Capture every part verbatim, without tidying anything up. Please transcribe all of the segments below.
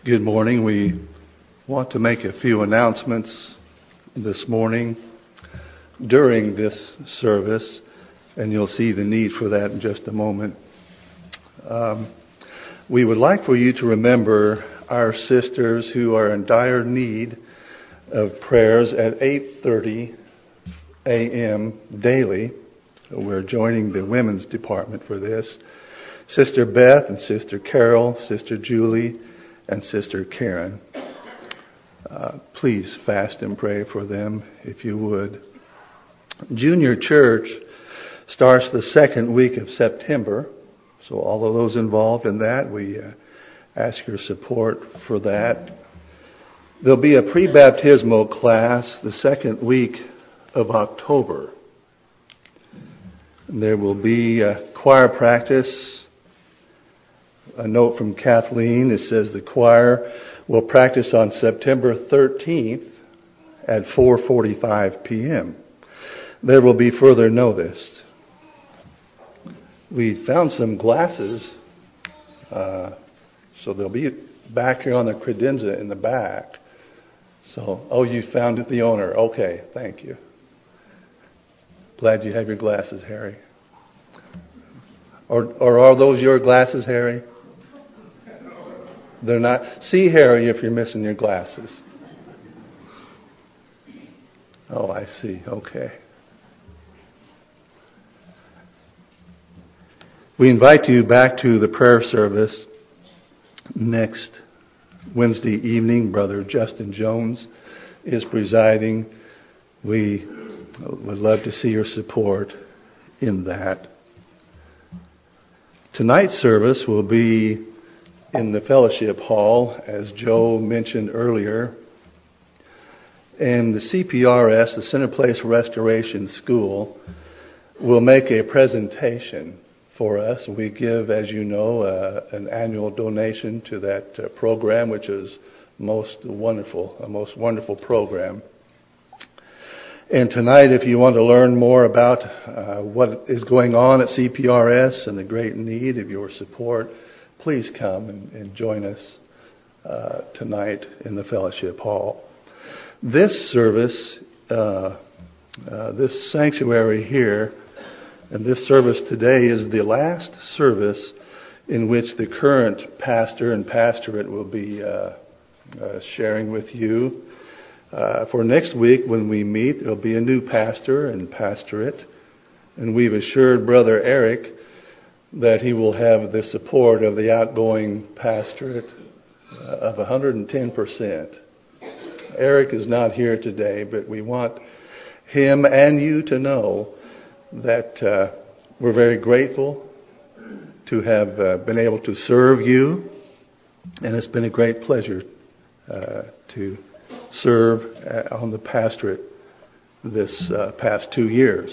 Good morning. We want to make a few announcements this morning during this service, and you'll see the need for that in just a moment. Um, we would like for you to remember our sisters who are in dire need of prayers at eight thirty a.m. daily. We're joining the women's department for this. Sister Beth and Sister Carol, Sister Julie, and Sister Karen. Uh, please fast and pray for them if you would. Junior Church starts the second week of September. So all of those involved in that, we uh, ask your support for that. There'll be a pre-baptismal class the second week of October. There will be a choir practice. A note from Kathleen. It says the choir will practice on September thirteenth at four forty-five p.m. There will be further notice. We found some glasses, uh, so they'll be back here on the credenza in the back. So, oh, you found it, the owner. Okay, thank you. Glad you have your glasses, Harry. Or, or are those your glasses, Harry? They're not. See Harry if you're missing your glasses. Oh, I see. Okay. We invite you back to the prayer service next Wednesday evening. Brother Justin Jones is presiding. We would love to see your support in that. Tonight's service will be in the fellowship hall, as Joe mentioned earlier. And the C P R S, the Center Place Restoration School, will make a presentation for us. We give, as you know, uh, an annual donation to that uh, program, which is most wonderful, a most wonderful program. And tonight, if you want to learn more about uh, what is going on at C P R S and the great need of your support, please come and, and join us uh, tonight in the fellowship hall. This service, uh, uh, this sanctuary here, and this service today is the last service in which the current pastor and pastorate will be uh, uh, sharing with you. Uh, for next week when we meet, there will be a new pastor and pastorate, and we've assured Brother Eric that he will have the support of the outgoing pastorate uh, of one hundred ten percent. Eric is not here today, but we want him and you to know that uh, we're very grateful to have uh, been able to serve you, and it's been a great pleasure uh, to serve uh, on the pastorate this uh, past two years.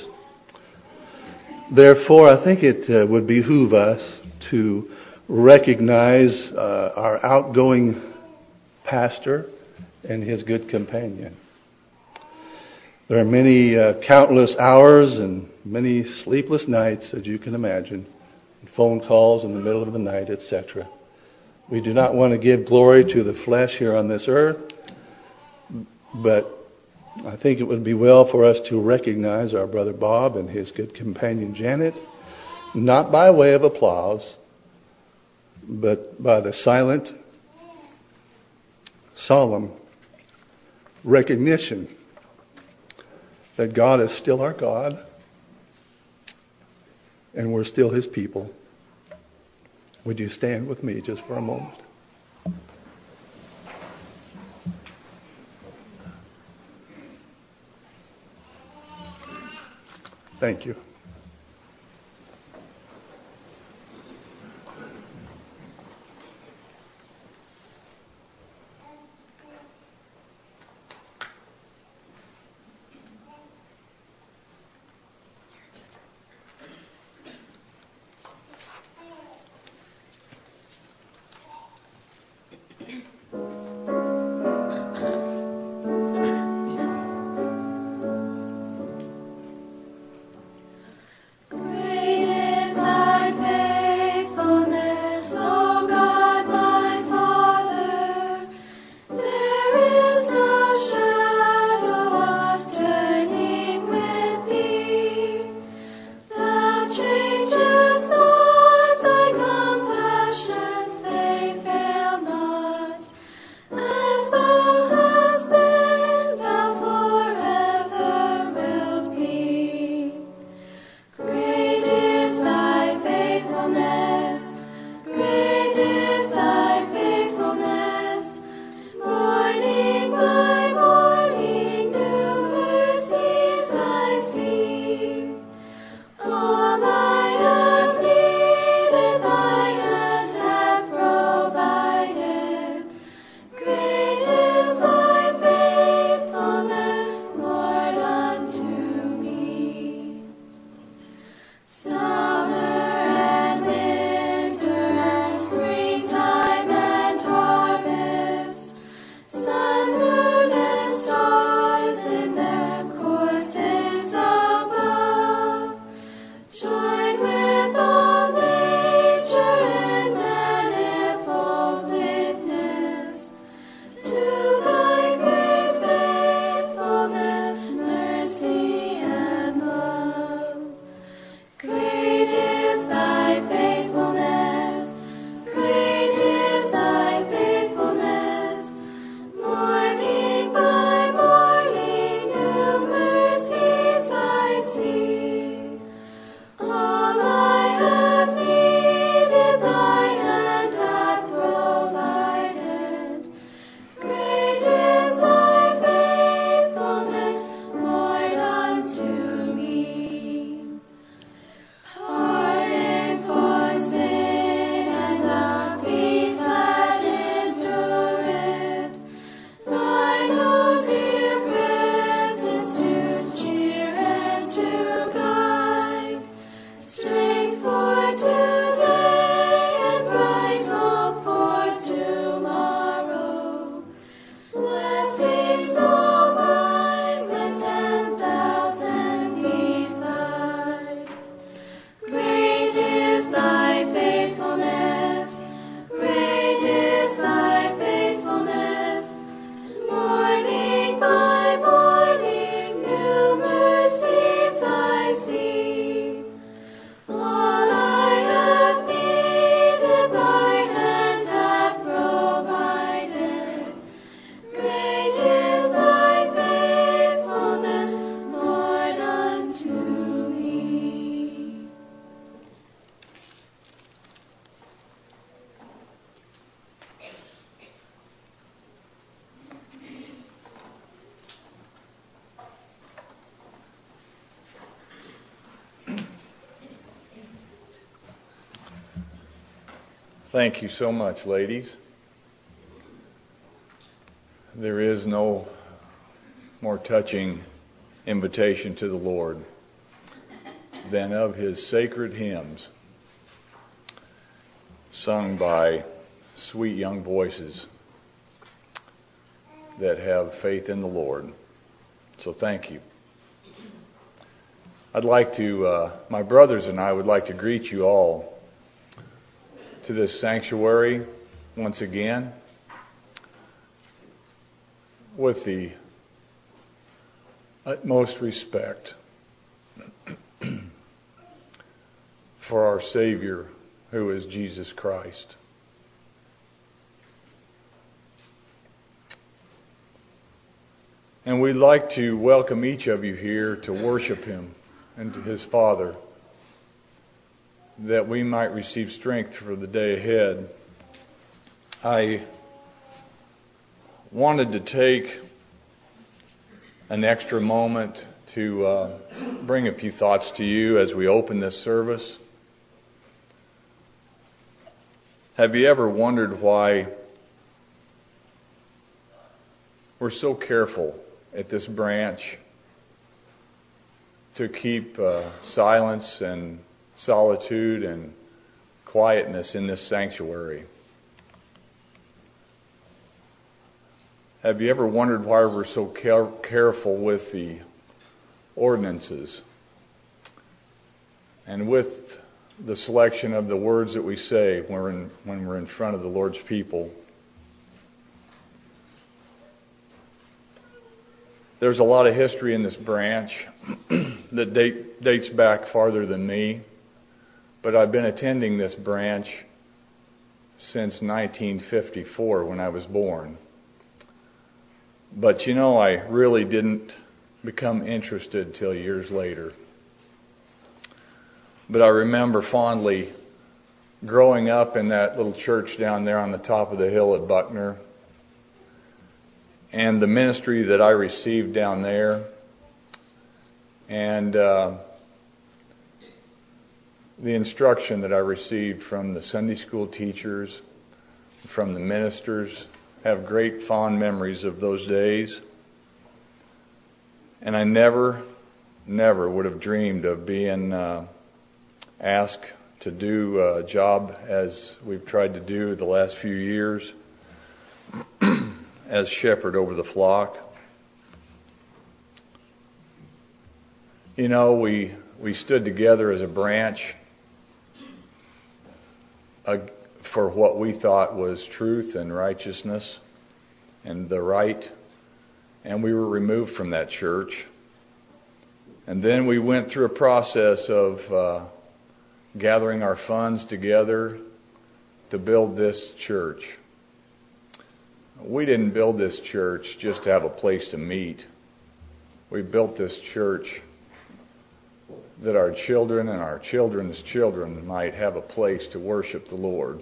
Therefore, I think it uh, would behoove us to recognize uh, our outgoing pastor and his good companion. There are many uh, countless hours and many sleepless nights, as you can imagine, phone calls in the middle of the night, et cetera. We do not want to give glory to the flesh here on this earth, but I think it would be well for us to recognize our brother Bob and his good companion Janet, not by way of applause, but by the silent, solemn recognition that God is still our God and we're still His people. Would you stand with me just for a moment? Thank you. Thank you so much, ladies. There is no more touching invitation to the Lord than of His sacred hymns sung by sweet young voices that have faith in the Lord. So thank you. I'd like to, uh, my brothers and I would like to greet you all to this sanctuary once again with the utmost respect for our Savior, who is Jesus Christ. And we'd like to welcome each of you here to worship Him and to His Father, that we might receive strength for the day ahead. I wanted to take an extra moment to uh, bring a few thoughts to you as we open this service. Have you ever wondered why we're so careful at this branch to keep uh, silence and solitude and quietness in this sanctuary? Have you ever wondered why we're so care- careful with the ordinances and with the selection of the words that we say when we're in, when we're in front of the Lord's people? There's a lot of history in this branch that date, dates back farther than me, but I've been attending this branch since nineteen fifty-four when I was born. But you know, I really didn't become interested till years later. But I remember fondly growing up in that little church down there on the top of the hill at Buckner, and the ministry that I received down there, and uh, the instruction that I received from the Sunday school teachers, from the ministers. Have great fond memories of those days. And I never, never would have dreamed of being uh, asked to do a job as we've tried to do the last few years as shepherd over the flock. You know, we we stood together as a branch uh, for what we thought was truth and righteousness and the right, and we were removed from that church. And then we went through a process of uh, gathering our funds together to build this church. We didn't build this church just to have a place to meet. We built this church that our children and our children's children might have a place to worship the Lord,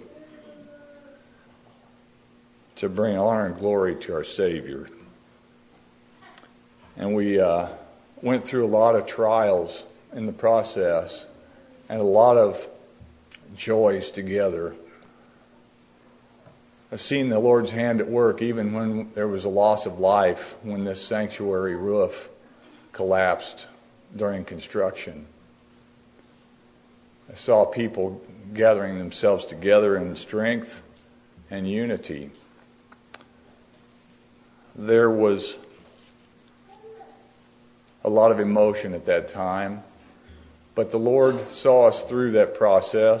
to bring honor and glory to our Savior. And we uh, went through a lot of trials in the process and a lot of joys together. I've seen the Lord's hand at work even when there was a loss of life, when this sanctuary roof collapsed during construction. I saw people gathering themselves together in strength and unity. There was a lot of emotion at that time, but the Lord saw us through that process,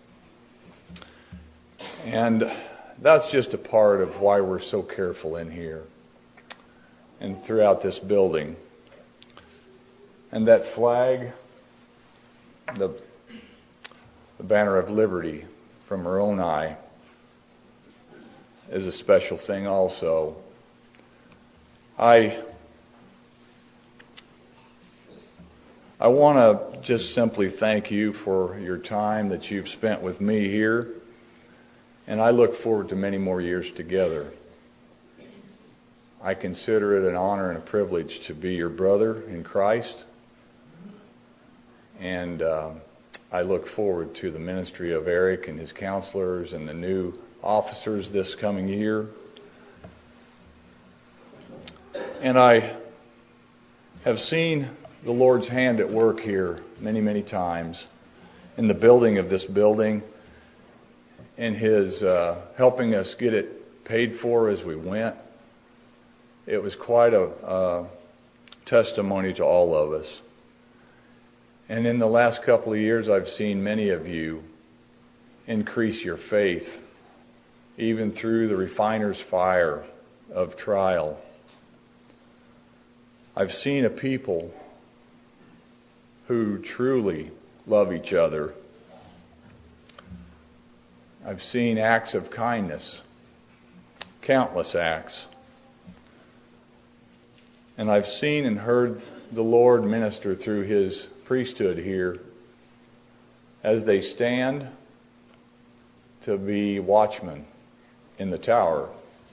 and that's just a part of why we're so careful in here and throughout this building. And that flag, the, the banner of liberty from Moroni, is a special thing also. I I want to just simply thank you for your time that you've spent with me here, and I look forward to many more years together. I consider it an honor and a privilege to be your brother in Christ, and uh, I look forward to the ministry of Eric and his counselors and the new officers this coming year. And I have seen the Lord's hand at work here many, many times in the building of this building, and His uh, helping us get it paid for as we went. It was quite a uh, testimony to all of us. And in the last couple of years, I've seen many of you increase your faith, even through the refiner's fire of trial. I've seen a people who truly love each other. I've seen acts of kindness, countless acts. And I've seen and heard the Lord minister through His priesthood here as they stand to be watchmen in the tower,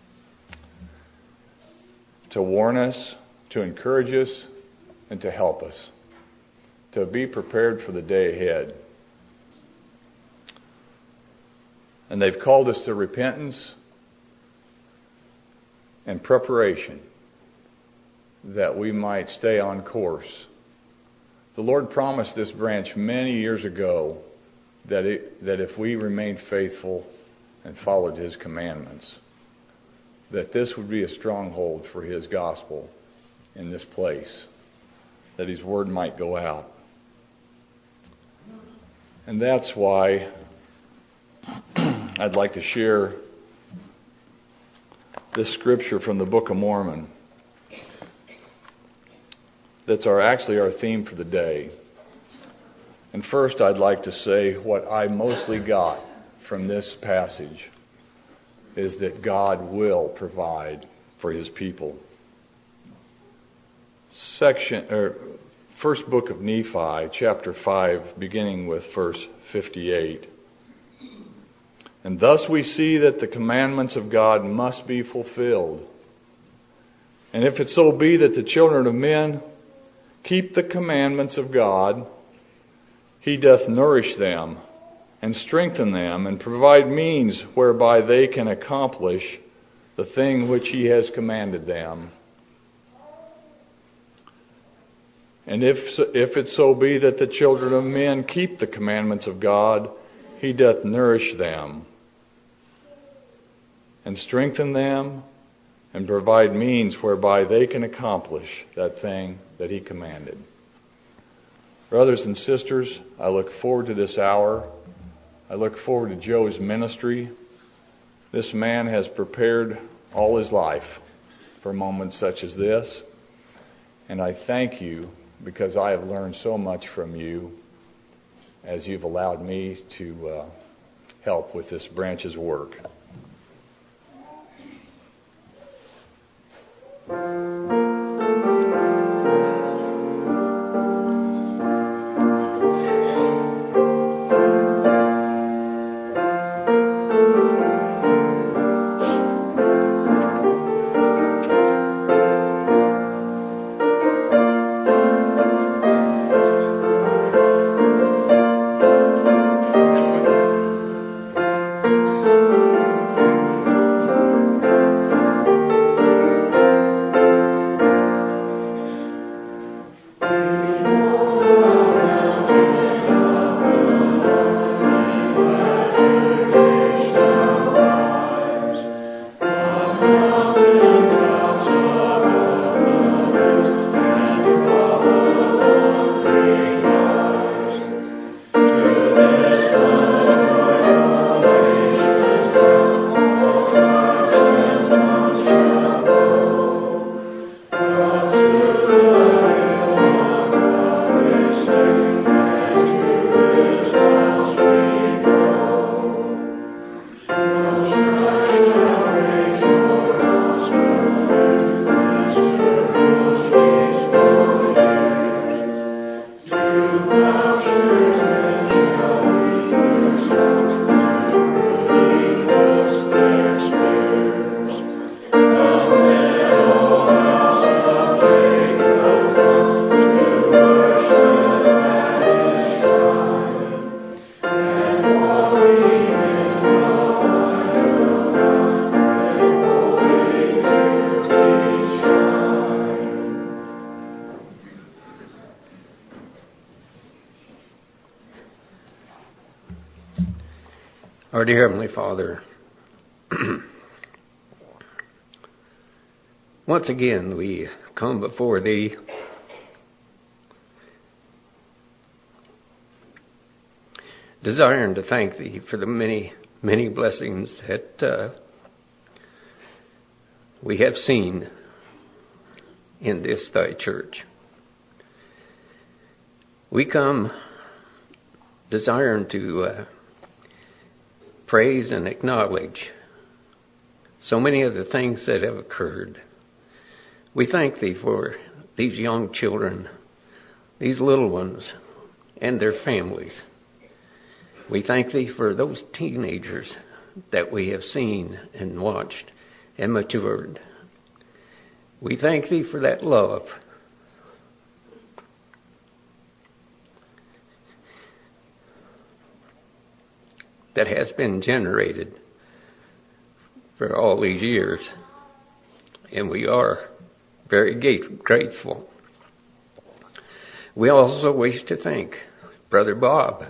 to warn us, to encourage us, and to help us, to be prepared for the day ahead. And they've called us to repentance and preparation that we might stay on course. The Lord promised this branch many years ago that it, that if we remained faithful and followed His commandments, that this would be a stronghold for His gospel in this place, that His word might go out. And that's why I'd like to share this scripture from the Book of Mormon. That's our actually our theme for the day. And first, I'd like to say what I mostly got from this passage is that God will provide for His people. Section or first book of Nephi, chapter five, beginning with verse fifty-eight. And thus we see that the commandments of God must be fulfilled. And if it so be that the children of men keep the commandments of God, He doth nourish them and strengthen them and provide means whereby they can accomplish the thing which He has commanded them. And if, if it so be that the children of men keep the commandments of God, He doth nourish them and strengthen them and provide means whereby they can accomplish that thing that He commanded. Brothers and sisters, I look forward to this hour. I look forward to Joe's ministry. This man has prepared all his life for moments such as this. And I thank you because I have learned so much from you as you've allowed me to uh, help with this branch's work. Our dear Heavenly Father, once again we come before Thee desiring to thank Thee for the many, many blessings that uh, we have seen in this Thy church. We come desiring to uh, praise and acknowledge so many of the things that have occurred. We thank Thee for these young children, these little ones, and their families. We thank Thee for those teenagers that we have seen and watched and matured. We thank Thee for that love. That has been generated for all these years. And we are very grateful. We also wish to thank Brother Bob.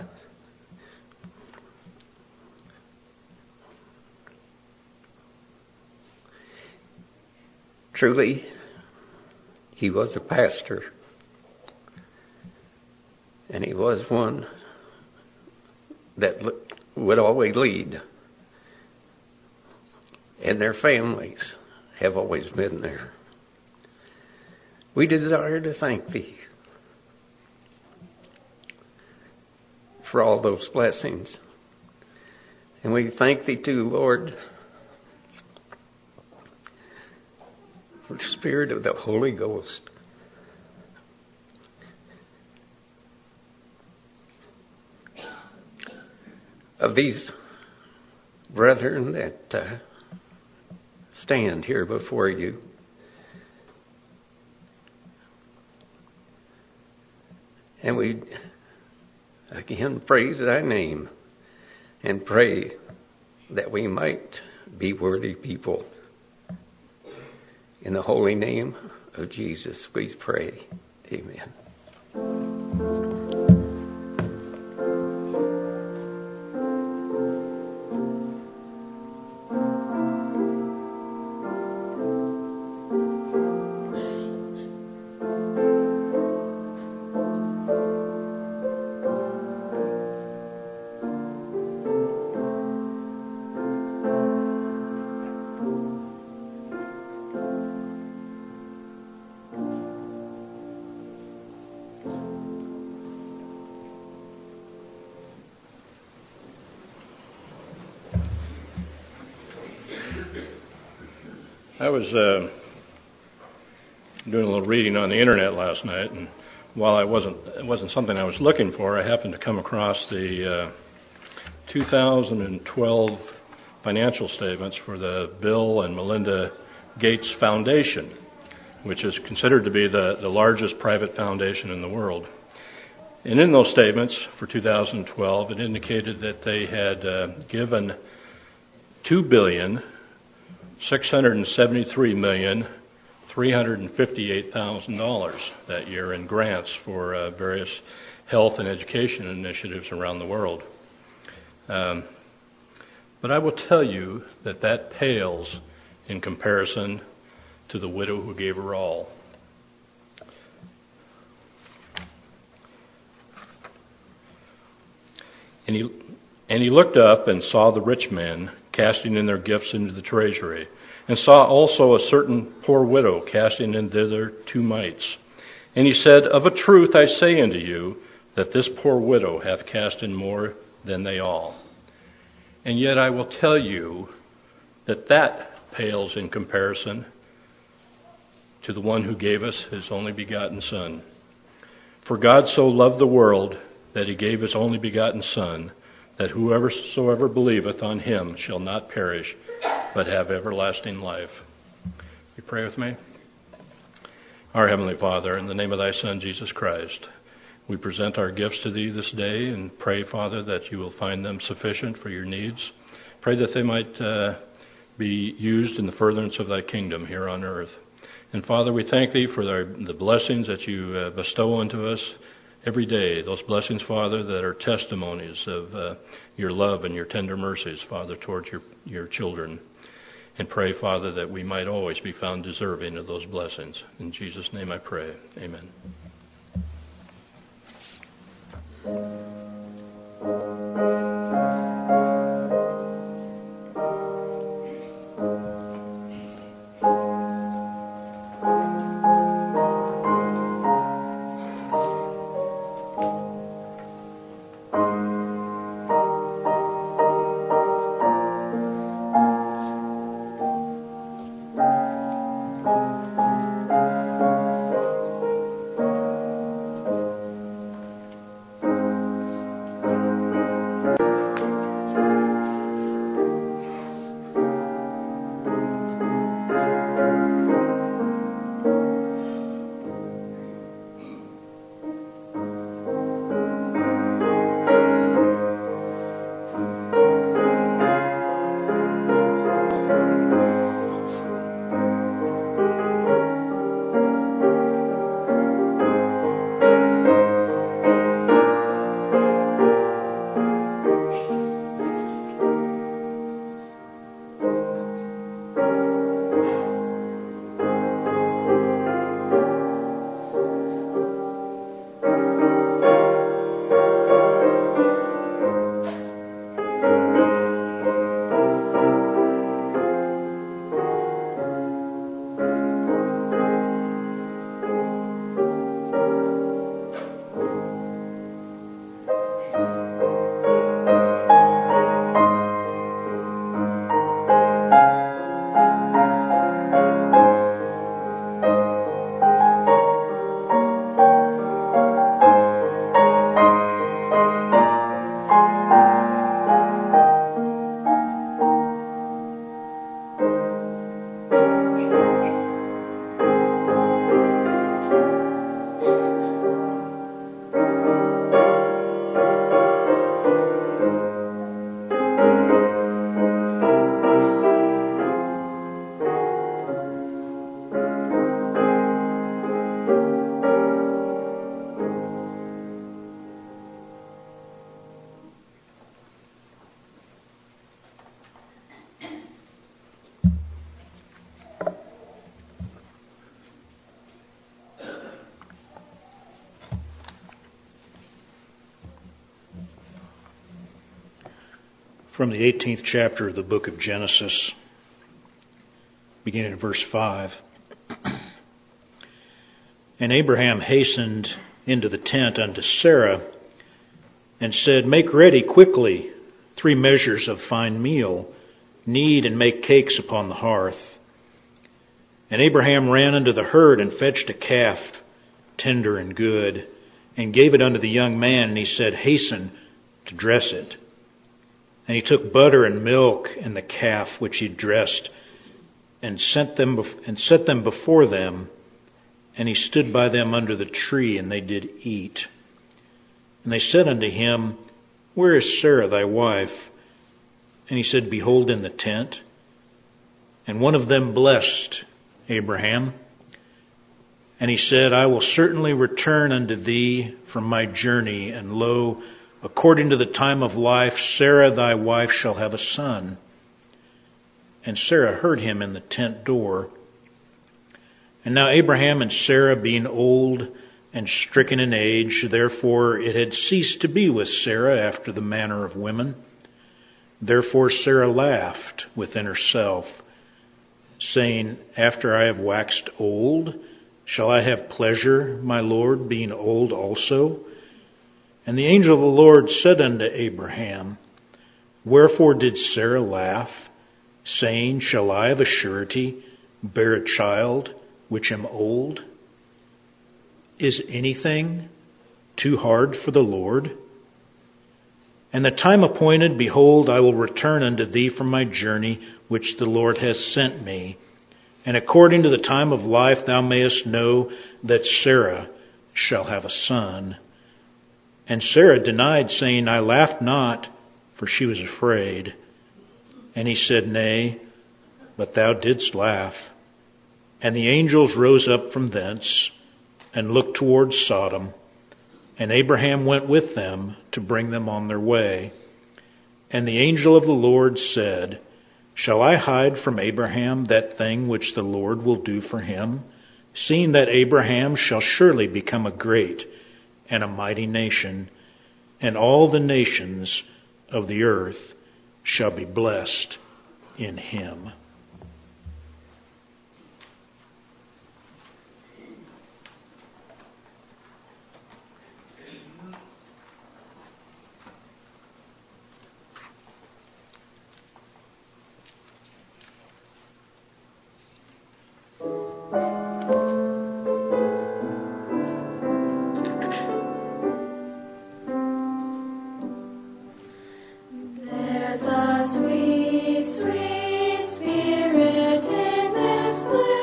Truly, he was a pastor. And he was one that would always lead. And their families have always been there. We desire to thank Thee for all those blessings. And we thank Thee too, Lord, for the Spirit of the Holy Ghost. Of these brethren that uh, stand here before You. And we again praise Thy name and pray that we might be worthy people. In the holy name of Jesus, we pray. Amen. I was uh, doing a little reading on the internet last night, and while I wasn't it wasn't something I was looking for, I happened to come across the uh, two thousand twelve financial statements for the Bill and Melinda Gates Foundation, which is considered to be the, the largest private foundation in the world. And in those statements for two thousand twelve, it indicated that they had uh, given two billion dollars six hundred seventy-three million three hundred fifty-eight thousand dollars that year in grants for uh, various health and education initiatives around the world. Um, but I will tell you that that pales in comparison to the widow who gave her all. And he, and he looked up and saw the rich men casting in their gifts into the treasury, and saw also a certain poor widow casting in thither two mites. And he said, Of a truth I say unto you, that this poor widow hath cast in more than they all. And yet I will tell you that that pales in comparison to the one who gave us his only begotten Son. For God so loved the world that he gave his only begotten Son, that whosoever believeth on him shall not perish, but have everlasting life. You pray with me? Our Heavenly Father, in the name of Thy Son, Jesus Christ, we present our gifts to Thee this day and pray, Father, that You will find them sufficient for Your needs. Pray that they might uh, be used in the furtherance of Thy kingdom here on earth. And Father, we thank Thee for the blessings that You uh, bestow unto us every day, those blessings, Father, that are testimonies of uh, your love and your tender mercies, Father, towards your, your children. And pray, Father, that we might always be found deserving of those blessings. In Jesus' name I pray. Amen. From the eighteenth chapter of the book of Genesis, beginning in verse five. And Abraham hastened into the tent unto Sarah, and said, Make ready quickly three measures of fine meal, knead and make cakes upon the hearth. And Abraham ran unto the herd, and fetched a calf, tender and good, and gave it unto the young man, and he said, Hasten to dress it. And he took butter and milk and the calf which he dressed, and sent them and set them before them. And he stood by them under the tree, and they did eat. And they said unto him, Where is Sarah thy wife? And he said, Behold, in the tent. And one of them blessed Abraham. And he said, I will certainly return unto thee from my journey, and lo, according to the time of life, Sarah thy wife shall have a son. And Sarah heard him in the tent door. And now Abraham and Sarah, being old and stricken in age, therefore it had ceased to be with Sarah after the manner of women. Therefore Sarah laughed within herself, saying, After I have waxed old, shall I have pleasure, my Lord, being old also? And the angel of the Lord said unto Abraham, Wherefore did Sarah laugh, saying, Shall I of a surety bear a child, which am old? Is anything too hard for the Lord? And the time appointed, behold, I will return unto thee from my journey, which the Lord has sent me. And according to the time of life thou mayest know that Sarah shall have a son. And Sarah denied, saying, I laughed not, for she was afraid. And he said, Nay, but thou didst laugh. And the angels rose up from thence, and looked towards Sodom. And Abraham went with them to bring them on their way. And the angel of the Lord said, Shall I hide from Abraham that thing which the Lord will do for him, seeing that Abraham shall surely become a great and a mighty nation, and all the nations of the earth shall be blessed in him. There's a sweet, sweet spirit in this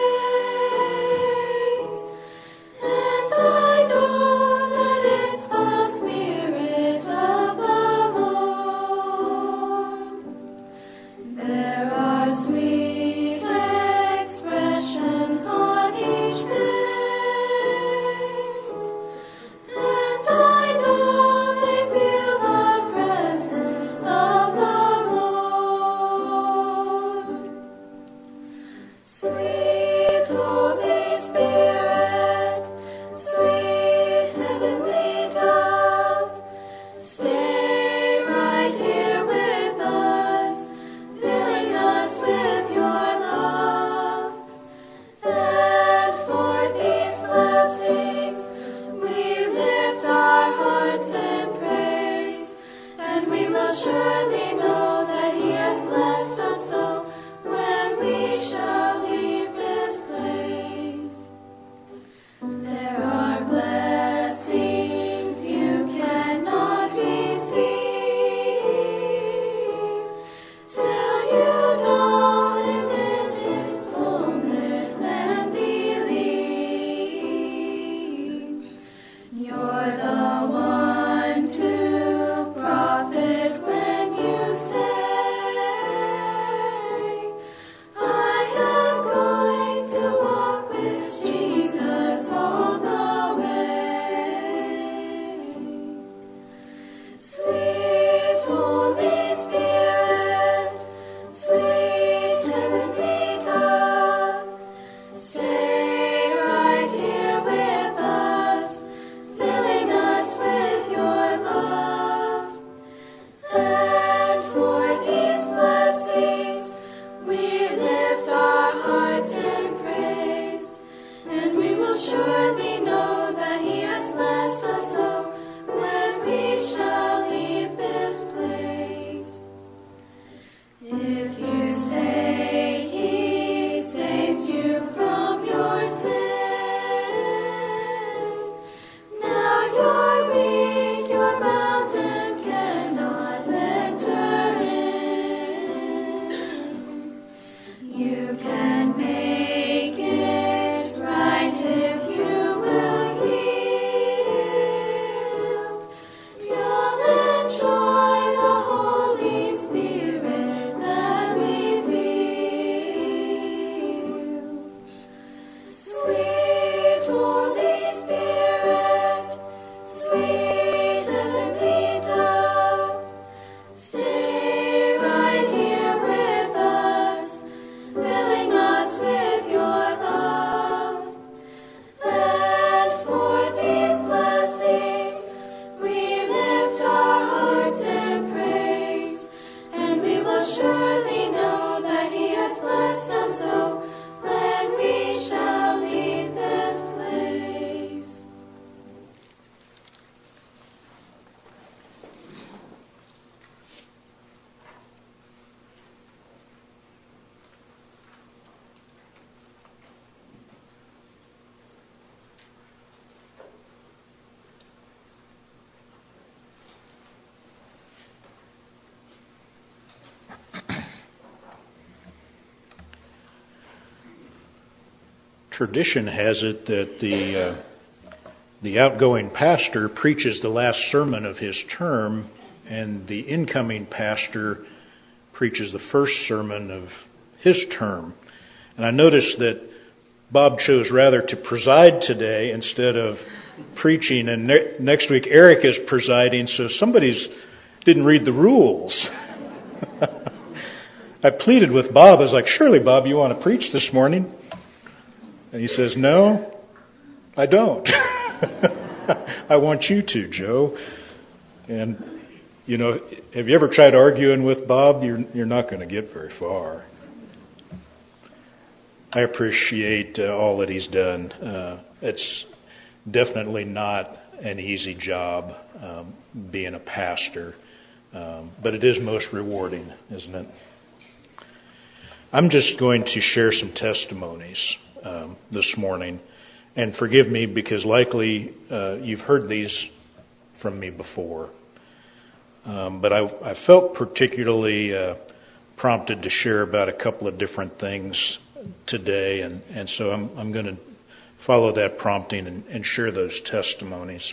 place, and I know that it's the Spirit of the Lord. There are sweet expressions on each face, and I know they feel the presence of the Lord. Sweet Holy Spirit, sweet heavenly dove, stay right here with us, filling us with your love. And for these blessings, we lift our hearts in praise, and we will surely know that He has blessed us so when we shall leave this place. There are blessings you cannot receive till you know Him in His fullness and believe. You're the one to profit when you say, I am going to walk with Jesus all the way. Sweet Holy Spirit, sweet heavenly dove, stay right here with us, filling us with your love. And for these blessings, we lift our hearts in praise, and we will surely know that He has blessed us so when we shall leave this place. If you say He saved you from your sin, now you're weak, your mountain cannot enter in. You can make it right if you will yield. You'll enjoy the Holy Spirit that we feel. Sweet Holy Spirit, sweet heavenly dove, stay right here with us, filling us with your love. And for these blessings, we lift our hearts in praise, and we will surely know that He has blessed us so when we shall leave this place. Tradition has it that the uh, the outgoing pastor preaches the last sermon of his term, and the incoming pastor preaches the first sermon of his term. And I noticed that Bob chose rather to preside today instead of preaching, and ne- next week Eric is presiding, so somebody's didn't read the rules. I pleaded with Bob. I was like, surely, Bob, you want to preach this morning? And he says, no, I don't. I want you to, Joe. And, you know, have you ever tried arguing with Bob? You're, you're not going to get very far. I appreciate uh, all that he's done. Uh, it's definitely not an easy job um, being a pastor, um, but it is most rewarding, isn't it? I'm just going to share some testimonies um, this morning. And forgive me because likely uh, you've heard these from me before. Um, but I, I felt particularly uh, prompted to share about a couple of different things today. And, and so I'm, I'm going to follow that prompting and, and share those testimonies.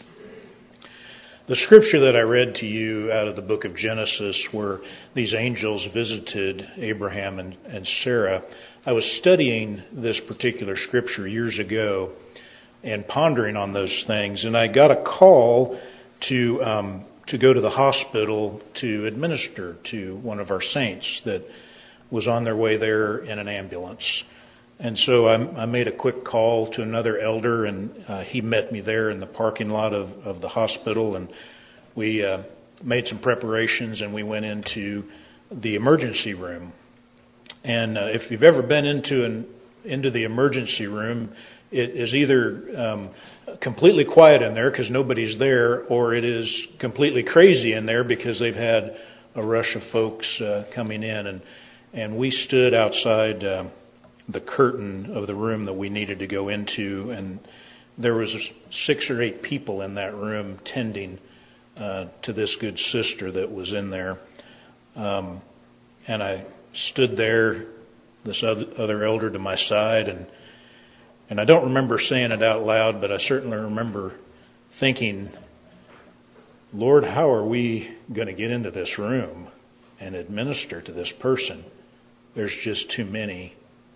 The scripture that I read to you out of the book of Genesis, where these angels visited Abraham and, and Sarah, I was studying this particular scripture years ago and pondering on those things, and I got a call to um, to go to the hospital to administer to one of our saints that was on their way there in an ambulance. And so I, I made a quick call to another elder, and uh, he met me there in the parking lot of, of the hospital, and we uh, made some preparations, and we went into the emergency room. And uh, if you've ever been into an into the emergency room, it is either um, completely quiet in there because nobody's there, or it is completely crazy in there because they've had a rush of folks uh, coming in. And, and we stood outside uh, the curtain of the room that we needed to go into, and there was six or eight people in that room tending uh, to this good sister that was in there. Um, and I stood there, this other, other elder to my side, and and I don't remember saying it out loud, but I certainly remember thinking, Lord, how are we going to get into this room and administer to this person? There's just too many.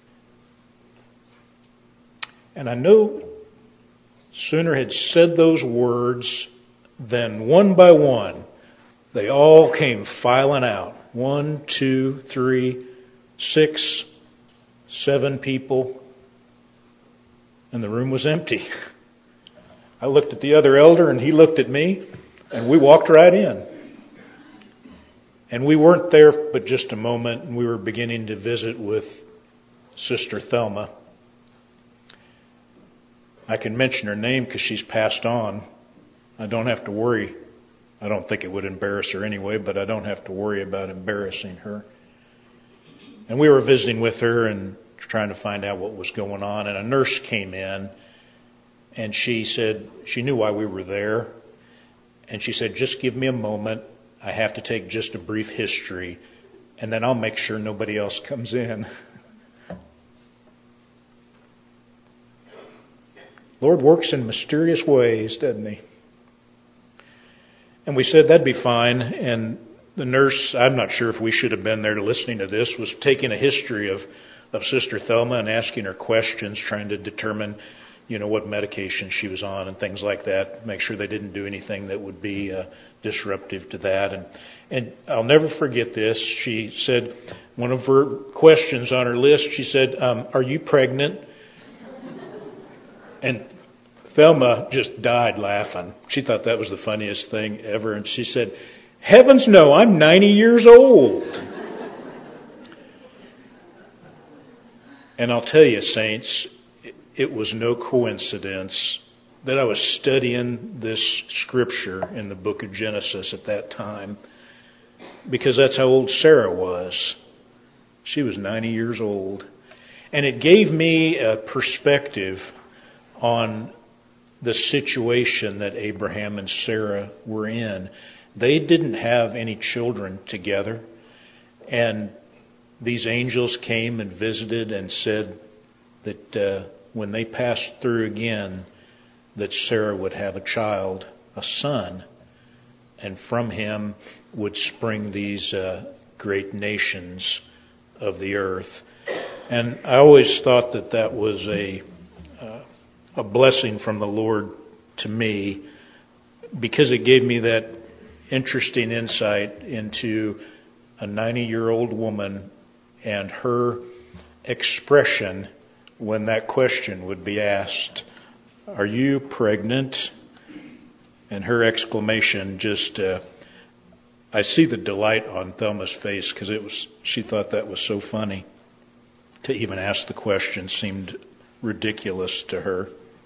And I no sooner had said those words than one by one, they all came filing out. One, two, three, six, seven people. And the room was empty. I looked at the other elder and he looked at me, and we walked right in. And we weren't there but just a moment, and we were beginning to visit with Sister Thelma. I can mention her name because she's passed on. I don't have to worry. I don't think it would embarrass her anyway, but I don't have to worry about embarrassing her. And we were visiting with her and trying to find out what was going on. And a nurse came in, and she said she knew why we were there. And she said, just give me a moment. I have to take just a brief history, and then I'll make sure nobody else comes in. Lord works in mysterious ways, doesn't he? And we said that'd be fine. And the nurse, I'm not sure if we should have been there listening to this, was taking a history of, of Sister Thelma and asking her questions, trying to determine, you know, what medication she was on and things like that. Make sure they didn't do anything that would be uh, disruptive to that. And and I'll never forget this. She said, one of her questions on her list, she said, um, are you pregnant? And Thelma just died laughing. She thought that was the funniest thing ever. And she said, heavens no, I'm ninety years old. And I'll tell you, saints, it was no coincidence that I was studying this scripture in the book of Genesis at that time, because that's how old Sarah was. She was ninety years old. And it gave me a perspective on the situation that Abraham and Sarah were in. They didn't have any children together. And these angels came and visited and said that uh, when they passed through again, that Sarah would have a child, a son, and from him would spring these uh, great nations of the earth. And I always thought that that was a a blessing from the Lord to me because it gave me that interesting insight into a ninety-year-old woman and her expression when that question would be asked, "Are you pregnant?" And her exclamation just, uh, I see the delight on Thelma's face because it was, she thought that was so funny. To even ask the question seemed ridiculous to her.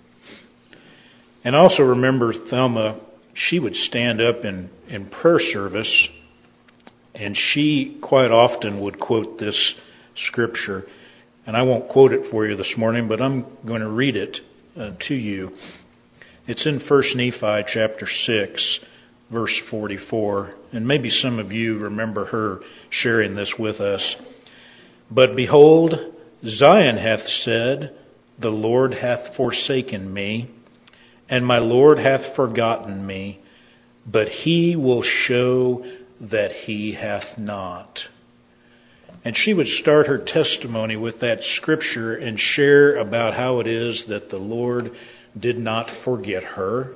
And I also remember Thelma, she would stand up in, in prayer service, and she quite often would quote this scripture. And I won't quote it for you this morning, but I'm going to read it uh, to you. It's in First Nephi chapter six, verse forty-four. And maybe some of you remember her sharing this with us. "But behold, Zion hath said, the Lord hath forsaken me, and my Lord hath forgotten me, but he will show that he hath not." And she would start her testimony with that scripture and share about how it is that the Lord did not forget her,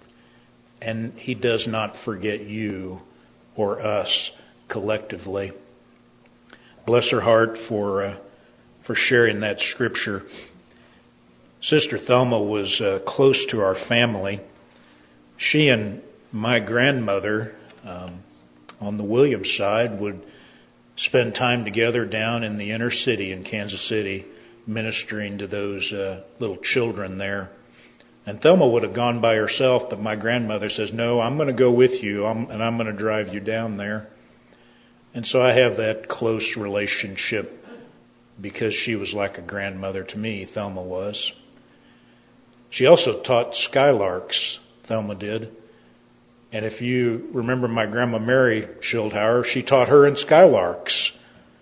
and he does not forget you or us collectively. Bless her heart for uh, for sharing that scripture. Sister Thelma was uh, close to our family. She and my grandmother um, on the Williams side would spend time together down in the inner city in Kansas City, ministering to those uh, little children there. And Thelma would have gone by herself, but my grandmother says, "No, I'm going to go with you, I'm, and I'm going to drive you down there." And so I have that close relationship because she was like a grandmother to me, Thelma was. She also taught skylarks, Thelma did. And if you remember my grandma Mary Schildhauer, she taught her in skylarks.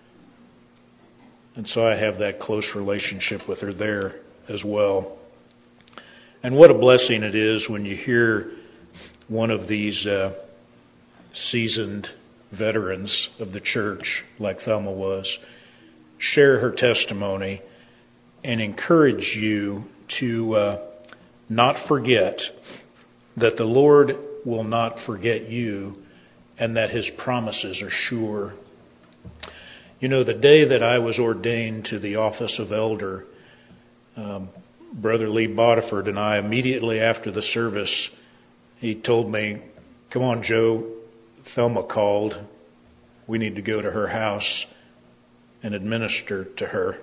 And so I have that close relationship with her there as well. And what a blessing it is when you hear one of these uh, seasoned veterans of the church, like Thelma was, share her testimony and encourage you to uh, not forget that the Lord will not forget you and that his promises are sure. You know, the day that I was ordained to the office of elder, um, Brother Lee Bodiford and I, immediately after the service, he told me, "Come on, Joe, Thelma called. We need to go to her house and administer to her."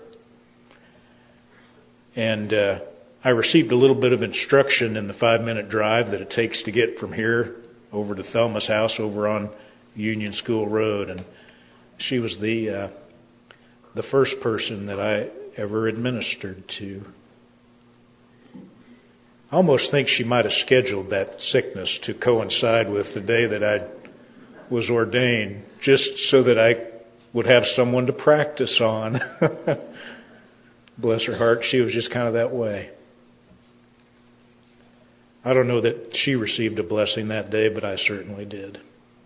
And uh, I received a little bit of instruction in the five-minute drive that it takes to get from here over to Thelma's house over on Union School Road. And she was the uh, the first person that I ever administered to. I almost think she might have scheduled that sickness to coincide with the day that I was ordained, just so that I would have someone to practice on. Bless her heart, she was just kind of that way. I don't know that she received a blessing that day, but I certainly did.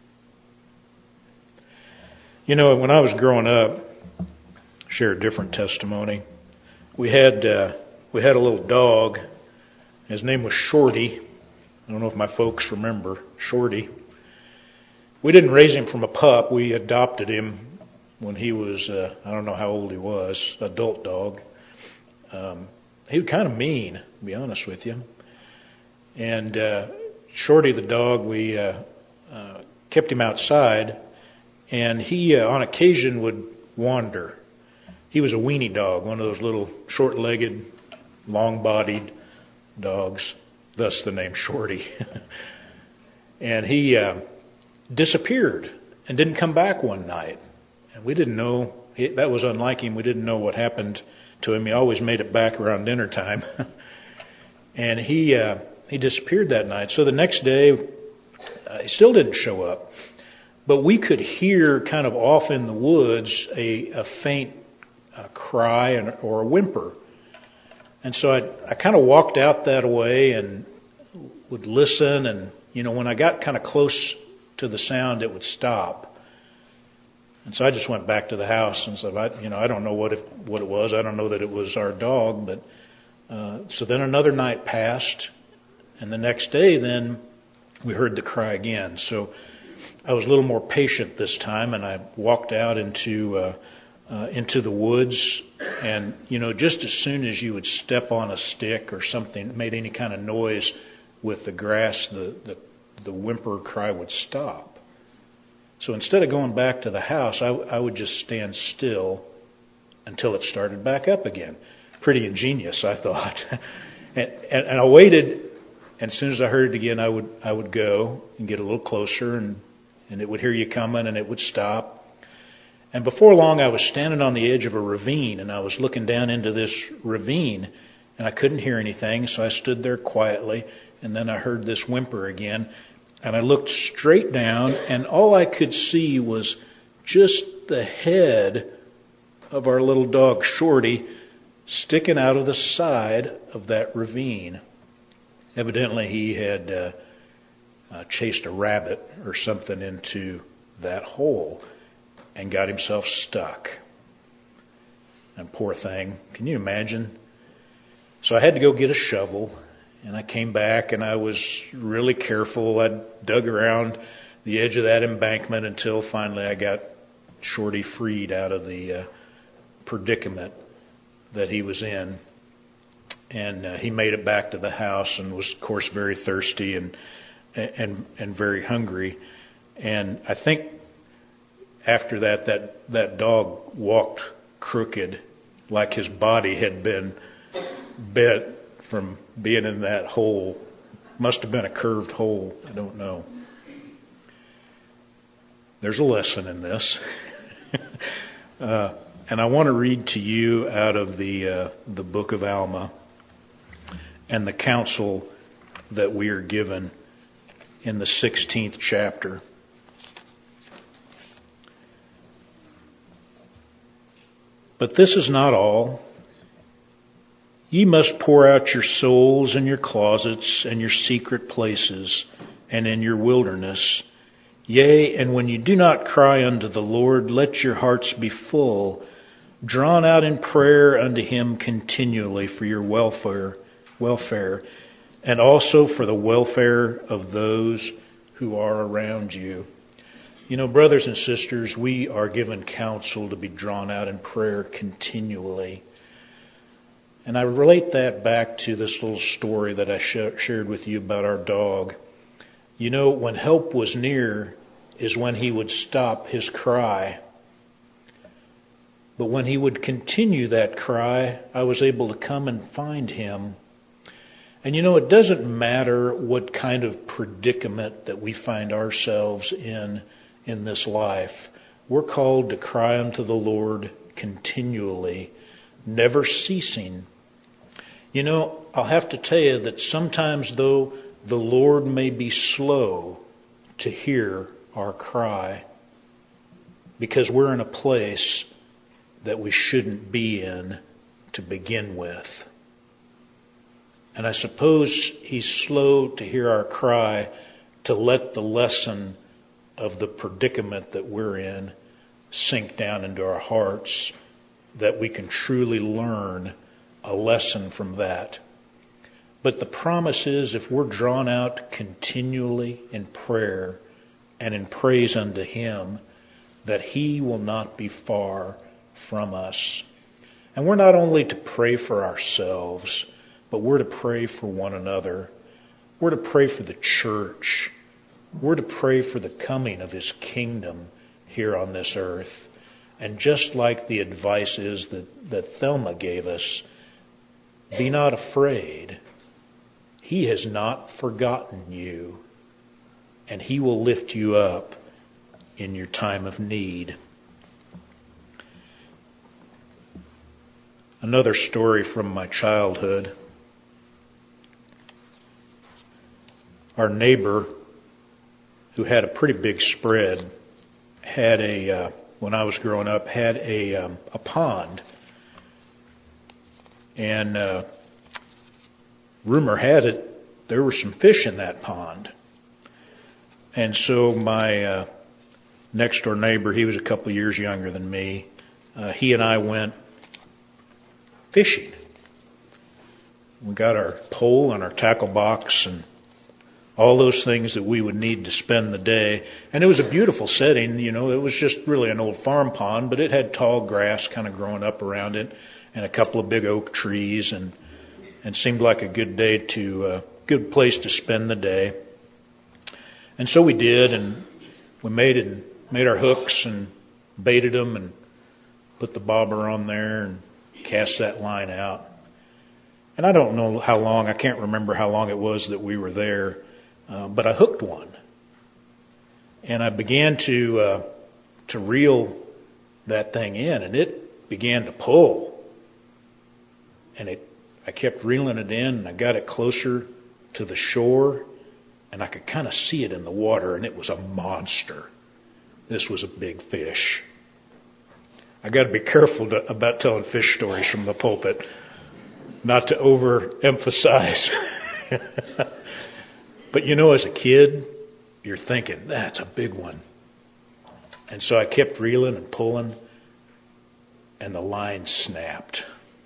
You know, when I was growing up, share a different testimony. We had uh, we had a little dog. His name was Shorty. I don't know if my folks remember Shorty. We didn't raise him from a pup. We adopted him when he was, uh, I don't know how old he was, adult dog. Um, he was kind of mean, to be honest with you. And uh, Shorty the dog, we uh, uh, kept him outside, and he uh, on occasion would wander. He was a weenie dog, one of those little short-legged, long-bodied dogs, thus the name Shorty. And he uh, disappeared and didn't come back one night. And we didn't know, it, that was unlike him, we didn't know what happened to him. He always made it back around dinner time. And he uh, he disappeared that night. So the next day, uh, he still didn't show up. But we could hear kind of off in the woods a, a faint uh, cry and, or a whimper. And so I, I kind of walked out that way and would listen. And, you know, when I got kind of close to the sound, it would stop. And so I just went back to the house and said, I, you know, I don't know what it, what it was. I don't know that it was our dog, but Uh, so then another night passed, and the next day then we heard the cry again. So I was a little more patient this time, and I walked out into uh, uh, into the woods. And, you know, just as soon as you would step on a stick or something that made any kind of noise with the grass, the, the, the whimper cry would stop. So instead of going back to the house, I, I would just stand still until it started back up again. Pretty ingenious, I thought. and, and, and I waited. And as soon as I heard it again, I would I would go and get a little closer, and, and it would hear you coming, and it would stop. And before long, I was standing on the edge of a ravine, and I was looking down into this ravine, and I couldn't hear anything, so I stood there quietly, and then I heard this whimper again, and I looked straight down, and all I could see was just the head of our little dog, Shorty, sticking out of the side of that ravine. Evidently, he had uh, uh, chased a rabbit or something into that hole and got himself stuck. And poor thing, can you imagine? So I had to go get a shovel, and I came back, and I was really careful. I dug around the edge of that embankment until finally I got Shorty freed out of the uh, predicament that he was in. And uh, he made it back to the house and was, of course, very thirsty and and and very hungry. And I think after that, that that dog walked crooked, like his body had been bent from being in that hole. Must have been a curved hole. I don't know. There's a lesson in this. uh, and I want to read to you out of the uh, the book of Alma and the counsel that we are given in the sixteenth chapter. But this is not all. Ye must pour out your souls in your closets and your secret places and in your wilderness. Yea, and when you do not cry unto the Lord, let your hearts be full, drawn out in prayer unto Him continually for your welfare, welfare, and also for the welfare of those who are around you. You know, brothers and sisters, we are given counsel to be drawn out in prayer continually. And I relate that back to this little story that I sh- shared with you about our dog. You know, when help was near is when he would stop his cry. But when he would continue that cry, I was able to come and find him. And you know, it doesn't matter what kind of predicament that we find ourselves in in this life. We're called to cry unto the Lord continually, never ceasing. You know, I'll have to tell you that sometimes, though, the Lord may be slow to hear our cry because we're in a place that we shouldn't be in to begin with. And I suppose He's slow to hear our cry to let the lesson of the predicament that we're in sink down into our hearts, that we can truly learn a lesson from that. But the promise is, if we're drawn out continually in prayer and in praise unto Him, that He will not be far from us. And we're not only to pray for ourselves, but we're to pray for one another. We're to pray for the church. We're to pray for the coming of His kingdom here on this earth. And just like the advice is that, that Thelma gave us, be not afraid. He has not forgotten you, and He will lift you up in your time of need. Another story from my childhood. Our neighbor, who had a pretty big spread, had a, uh, when I was growing up, had a, um, a pond. And uh, rumor had it there were some fish in that pond. And so my uh, next door neighbor, he was a couple of years younger than me, uh, he and I went fishing. we got our pole and our tackle box and all those things that we would need to spend the day. And it was a beautiful setting. You know, it was just really an old farm pond, but it had tall grass kind of growing up around it and a couple of big oak trees, and and seemed like a good day to uh, good place to spend the day. And so we did, and we made it, and made our hooks and baited them and put the bobber on there and cast that line out. And I don't know how long, I can't remember how long it was that we were there, uh, but I hooked one. And I began to uh, to reel that thing in, and it began to pull. And it, I kept reeling it in, and I got it closer to the shore, and I could kind of see it in the water, and it was a monster. This was a big fish. I got to be careful to, about telling fish stories from the pulpit, not to overemphasize. But you know, as a kid, you're thinking, that's a big one. And so I kept reeling and pulling, and the line snapped.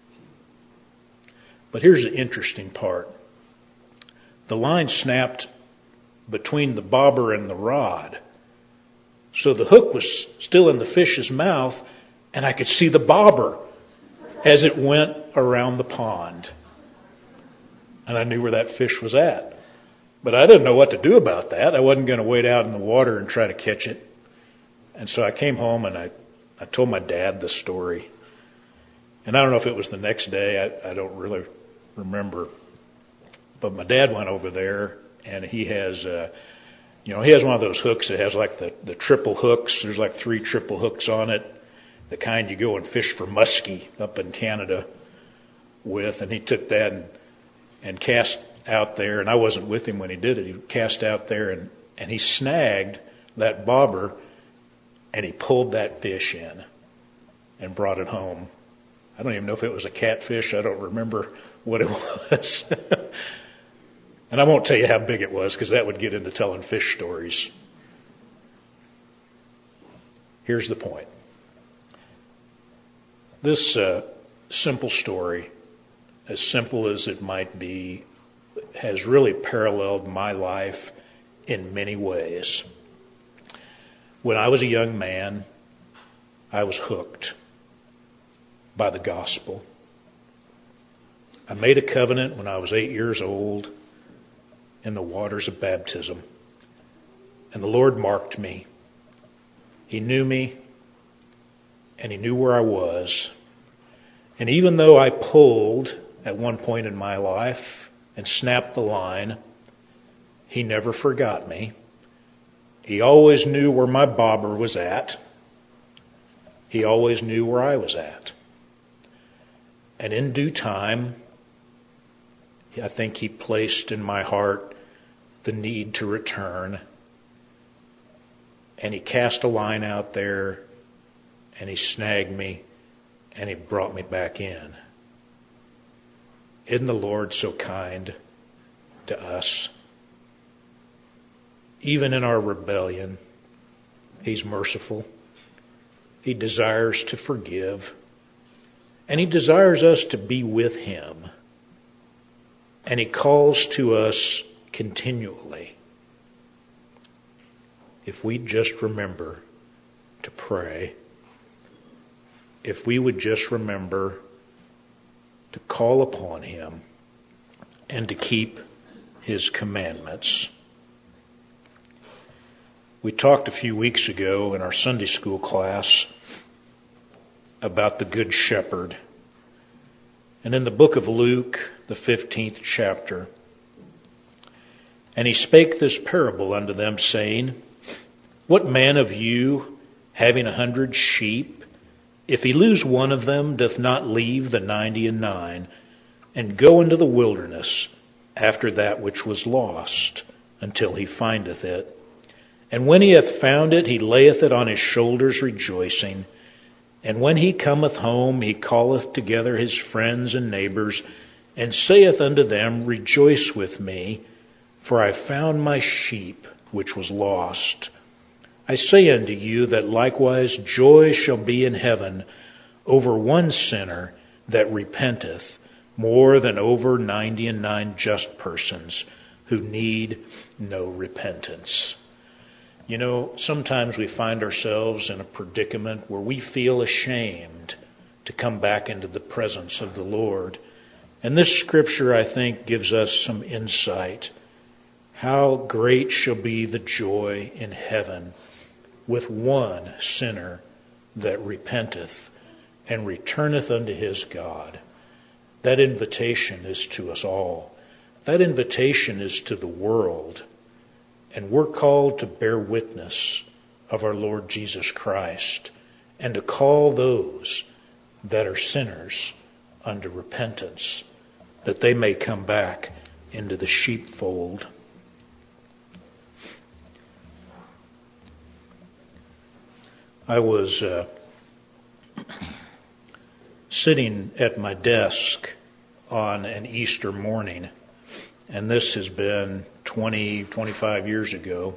But here's the interesting part. The line snapped between the bobber and the rod. So the hook was still in the fish's mouth, and I could see the bobber as it went around the pond. And I knew where that fish was at. But I didn't know what to do about that. I wasn't going to wade out in the water and try to catch it. And so I came home and I, I told my dad the story. And I don't know if it was the next day. I, I don't really remember. But my dad went over there, and he has, uh, you know, he has one of those hooks that has like the, the triple hooks. There's like three triple hooks on it, the kind you go and fish for muskie up in Canada with. And he took that and, and cast out there, and I wasn't with him when he did it. He cast out there, and, and he snagged that bobber, and he pulled that fish in and brought it home. I don't even know if it was a catfish. I don't remember what it was. And I won't tell you how big it was, because that would get into telling fish stories. Here's the point. This uh, simple story, as simple as it might be, has really paralleled my life in many ways. When I was a young man, I was hooked by the gospel. I made a covenant when I was eight years old in the waters of baptism. And the Lord marked me. He knew me, and He knew where I was. And even though I pulled at one point in my life and snapped the line, He never forgot me. He always knew where my bobber was at. He always knew where I was at. And in due time, I think He placed in my heart the need to return. And He cast a line out there, and He snagged me, and He brought me back in. Isn't the Lord so kind to us? Even in our rebellion, He's merciful. He desires to forgive. And He desires us to be with Him. And He calls to us continually. If we just remember to pray, if we would just remember to call upon Him and to keep His commandments. We talked a few weeks ago in our Sunday school class about the Good Shepherd. And in the book of Luke, the fifteenth chapter, and He spake this parable unto them, saying, What man of you, having a hundred sheep, if he lose one of them, doth not leave the ninety and nine, and go into the wilderness after that which was lost, until he findeth it? And when he hath found it, he layeth it on his shoulders, rejoicing. And when he cometh home, he calleth together his friends and neighbors, and saith unto them, Rejoice with me, for I found my sheep which was lost. I say unto you that likewise joy shall be in heaven over one sinner that repenteth, more than over ninety and nine just persons who need no repentance. You know, sometimes we find ourselves in a predicament where we feel ashamed to come back into the presence of the Lord. And this scripture, I think, gives us some insight. How great shall be the joy in heaven with one sinner that repenteth and returneth unto his God. That invitation is to us all. That invitation is to the world. And we're called to bear witness of our Lord Jesus Christ and to call those that are sinners unto repentance, that they may come back into the sheepfold. I was uh, sitting at my desk on an Easter morning, and this has been twenty, twenty-five years ago.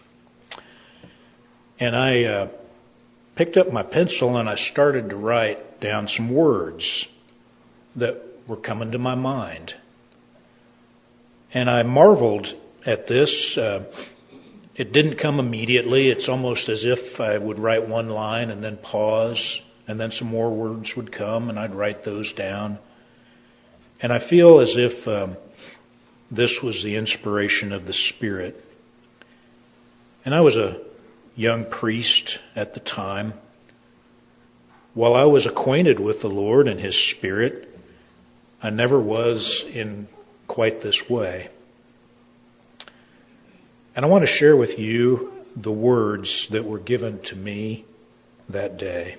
And I uh, picked up my pencil and I started to write down some words that were coming to my mind. And I marveled at this. Uh, it didn't come immediately. It's almost as if I would write one line and then pause, and then some more words would come, and I'd write those down. And I feel as if um, this was the inspiration of the Spirit. And I was a young priest at the time. While I was acquainted with the Lord and His Spirit, I never was in quite this way. And I want to share with you the words that were given to me that day.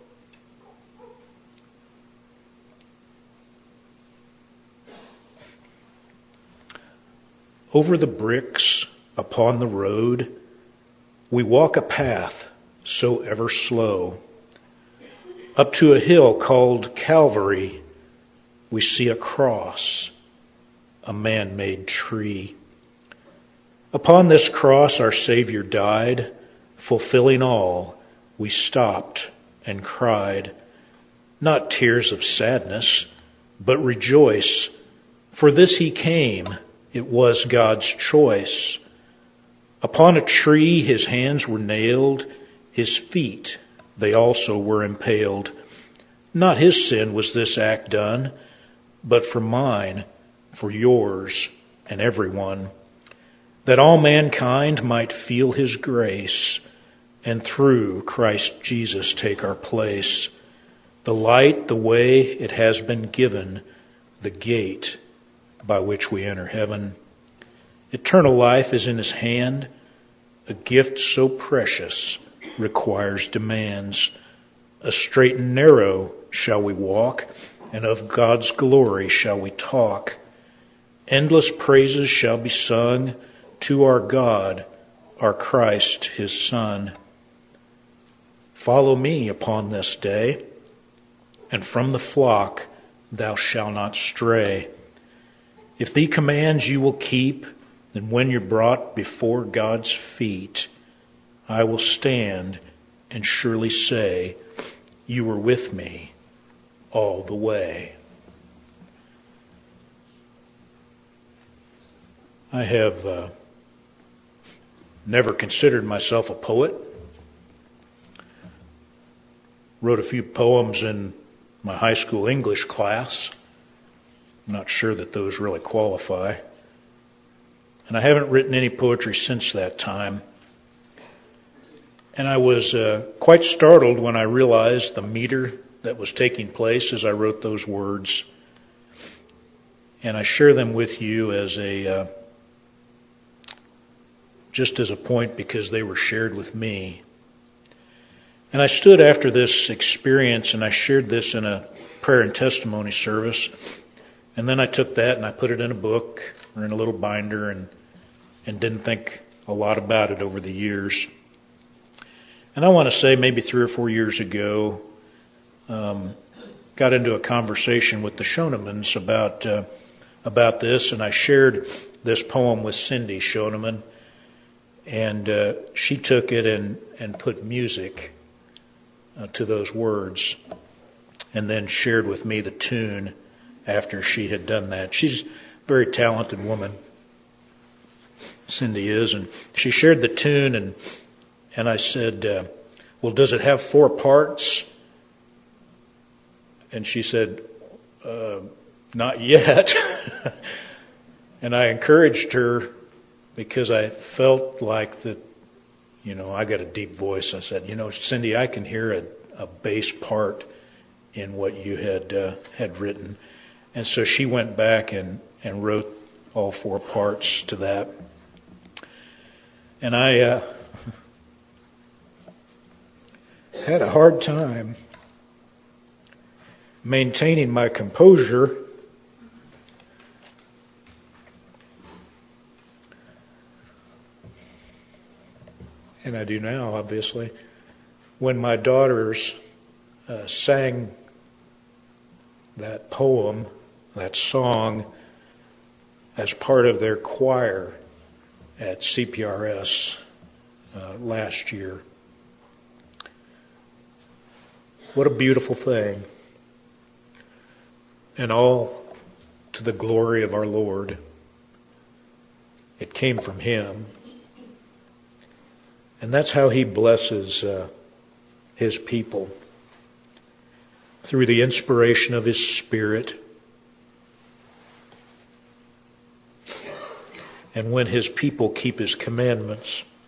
Over the bricks upon the road, we walk a path so ever slow. Up to a hill called Calvary, we see a cross, a man-made tree. Upon this cross our Savior died, fulfilling all. We stopped and cried, not tears of sadness, but rejoice. For this He came, it was God's choice. Upon a tree His hands were nailed, His feet they also were impaled. Not His sin was this act done, but for mine, for yours, and everyone, that all mankind might feel His grace, and through Christ Jesus take our place. The light, the way it has been given, the gate by which we enter heaven. Eternal life is in His hand. A gift so precious requires demands. A straight and narrow shall we walk, and of God's glory shall we talk. Endless praises shall be sung to our God, our Christ, His Son. Follow me upon this day, and from the flock thou shalt not stray. If the commands you will keep, then when you're brought before God's feet, I will stand and surely say, you were with me all the way. I have uh, never considered myself a poet. Wrote a few poems in my high school English class. I'm not sure that those really qualify. And I haven't written any poetry since that time. And I was uh, quite startled when I realized the meter that was taking place as I wrote those words. And I share them with you as a uh, just as a point because they were shared with me. And I stood after this experience and I shared this in a prayer and testimony service. And then I took that and I put it in a book or in a little binder and, and didn't think a lot about it over the years. And I want to say maybe three or four years ago, um, got into a conversation with the Schoenemans about uh, about this, and I shared this poem with Cindy Schoeneman, and uh, she took it and, and put music uh, to those words, and then shared with me the tune after she had done that. She's a very talented woman, Cindy is, and she shared the tune, and and I said, uh, well, does it have four parts? And she said, uh, not yet. And I encouraged her because I felt like that, you know, I got a deep voice. I said, you know, Cindy, I can hear a, a bass part in what you had uh, had written. And so she went back and, and wrote all four parts to that. And I uh, had a hard time maintaining my composure and I do now, obviously, when my daughters uh, sang that poem, that song, as part of their choir at C P R S uh, last year. What a beautiful thing. And all to the glory of our Lord. It came from Him. And that's how He blesses uh, His people. Through the inspiration of His Spirit. And when His people keep His commandments.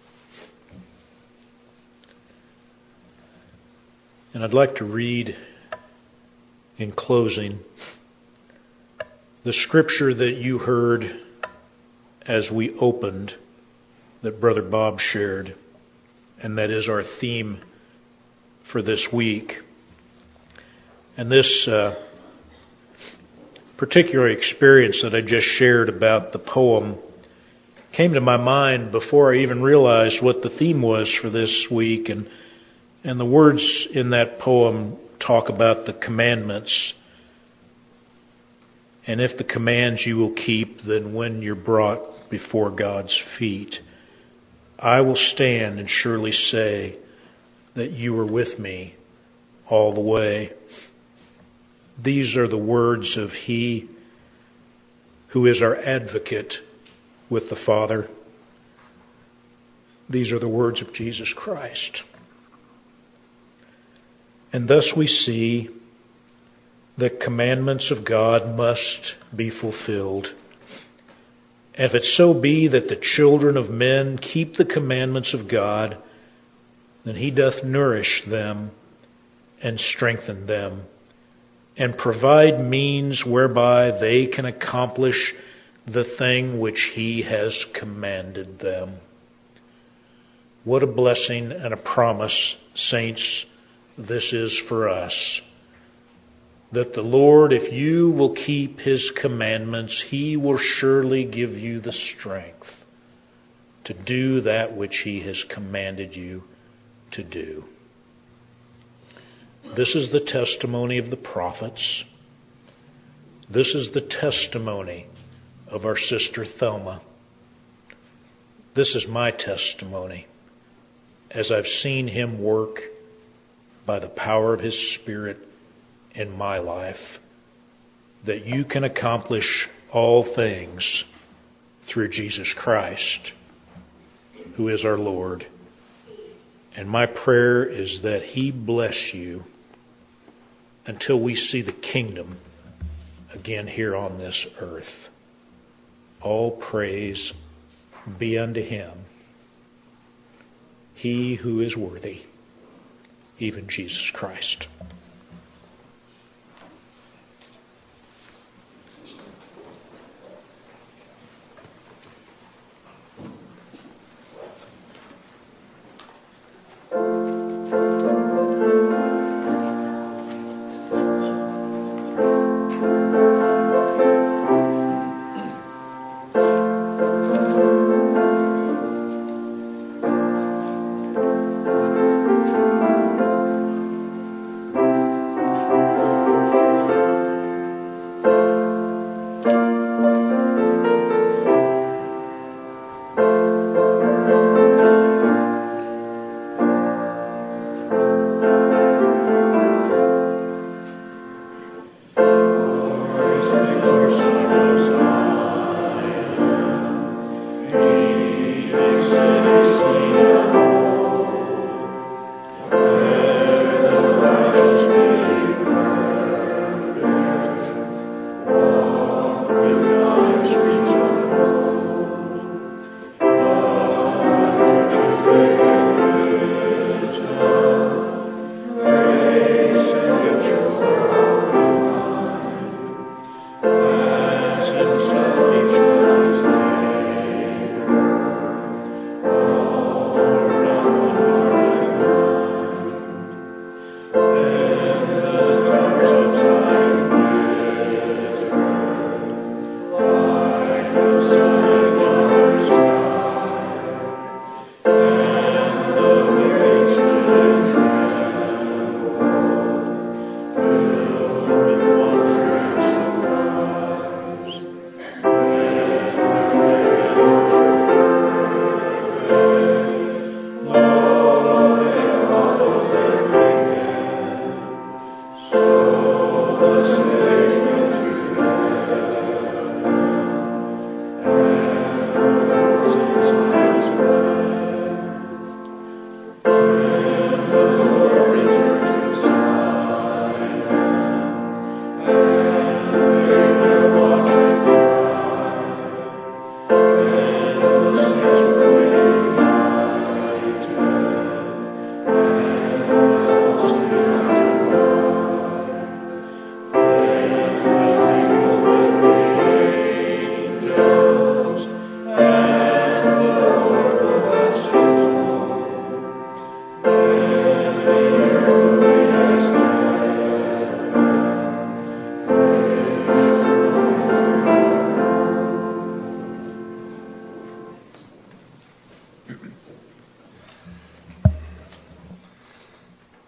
And I'd like to read, in closing, the scripture that you heard as we opened, that Brother Bob shared, and that is our theme for this week. And this uh, particular experience that I just shared about the poem came to my mind before I even realized what the theme was for this week. And, and the words in that poem talk about the commandments. And if the commands you will keep, then when you're brought before God's feet, I will stand and surely say that you were with me all the way. These are the words of He who is our advocate with the Father. These are the words of Jesus Christ. And thus we see that commandments of God must be fulfilled. If it so be that the children of men keep the commandments of God, then He doth nourish them and strengthen them, and provide means whereby they can accomplish the thing which He has commanded them. What a blessing and a promise, saints, this is for us. That the Lord, if you will keep His commandments, He will surely give you the strength to do that which He has commanded you to do. This is the testimony of the prophets. This is the testimony of our sister Thelma. This is my testimony as I've seen Him work by the power of His Spirit in my life, that you can accomplish all things through Jesus Christ, who is our Lord. And my prayer is that He bless you until we see the kingdom again here on this earth. All praise be unto Him, He who is worthy, even Jesus Christ. Thank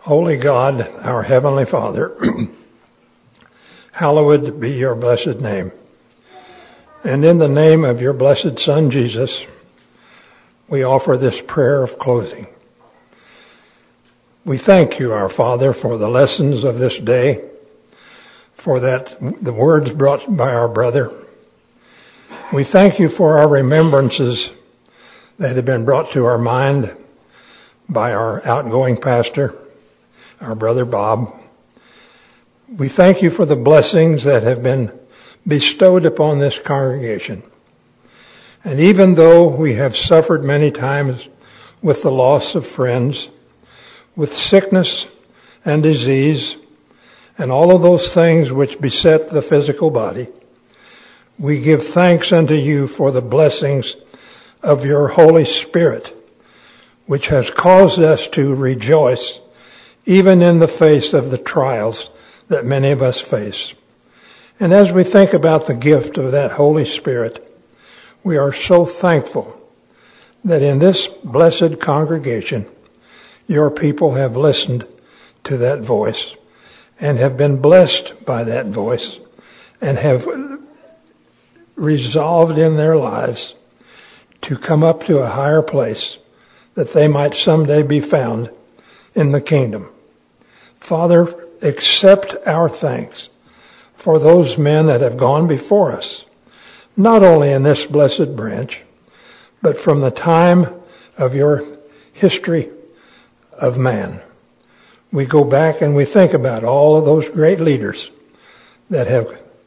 Holy God, our Heavenly Father, hallowed be your blessed name. And in the name of your blessed Son, Jesus, we offer this prayer of closing. We thank you, our Father, for the lessons of this day, for that the words brought by our brother. We thank you for our remembrances that have been brought to our mind by our outgoing pastor, our brother Bob. We thank you for the blessings that have been bestowed upon this congregation. And even though we have suffered many times with the loss of friends, with sickness and disease, and all of those things which beset the physical body, we give thanks unto you for the blessings of your Holy Spirit, which has caused us to rejoice even in the face of the trials that many of us face. And as we think about the gift of that Holy Spirit, we are so thankful that in this blessed congregation, your people have listened to that voice and have been blessed by that voice and have resolved in their lives to come up to a higher place that they might someday be found in the kingdom. Father, accept our thanks for those men that have gone before us, not only in this blessed branch, but from the time of your history of man. We go back and we think about all of those great leaders that have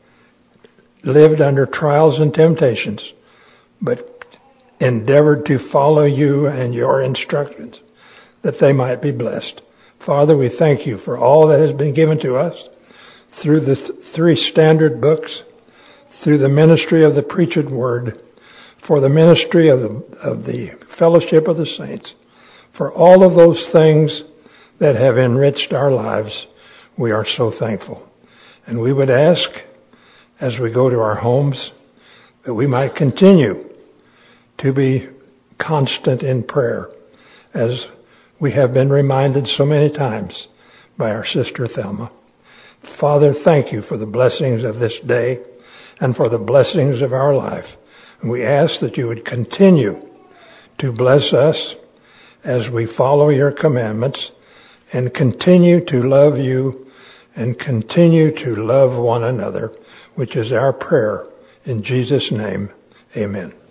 lived under trials and temptations, but endeavored to follow you and your instructions, that they might be blessed. Father, we thank you for all that has been given to us through the th- three standard books, through the ministry of the preached word, for the ministry of the, of the fellowship of the saints, for all of those things that have enriched our lives. We are so thankful. And we would ask, as we go to our homes, that we might continue to be constant in prayer, as we have been reminded so many times by our sister Thelma. Father, thank you for the blessings of this day and for the blessings of our life. And we ask that you would continue to bless us as we follow your commandments and continue to love you and continue to love one another, which is our prayer. In Jesus' name, amen.